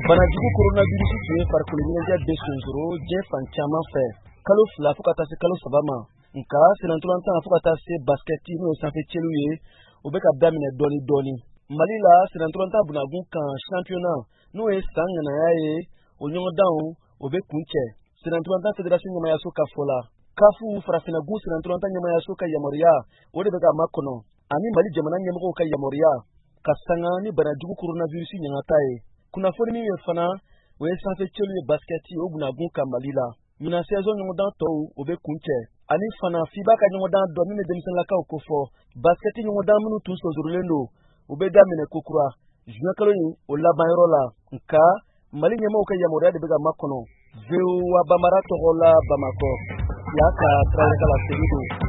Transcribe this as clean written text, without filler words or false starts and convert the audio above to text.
Banajugu coronavirus tun ye farikolo ɲɛnajɛ bɛɛ sonsoro diɲɛ fan caman fɛ kalo 2 fo ka taa se kalo 3 ma nka senatolantan fo ka taa se basketi n'o ye sanfɛcɛliw ye o bɛ ka daminɛ dɔɔni dɔɔni. Mali la senatolantan bunakun kan championnat n'o ye san ŋanaya ye o ɲɔgɔndanw o bɛ kuncɛ senatolantan fédération ɲɛmayaso ka fɔ la. kafu farafinagun senatolantan ɲɛmayaso ka yamaruya o de bɛ ka makɔnɔ ani Mali jamana ɲɛmɔgɔw ka yamaruya ka sanga ni banajugu coronavirus ɲangata ye. Kunnafoni min ye fana o ye sanfɛcɛliw ye basketi o bunakun kan Mali la. Ɲinan saison ɲɔgɔndan tɔw o bɛ kuncɛ ani fana FIBA ka ɲɔgɔndan dɔ min bɛ denmisɛnninlakaw ko fɔ basketi ɲɔgɔndan minnu tun sonsorolen don u bɛ daminɛ kokura juin kalo in o laban yɔrɔ la nka Mali ɲɛmɔgɔw ka yamaruya de bɛ ka makɔnɔ. VOA Bambara tɔgɔ la Bamakɔ Yaka Tarawele ka laseli don.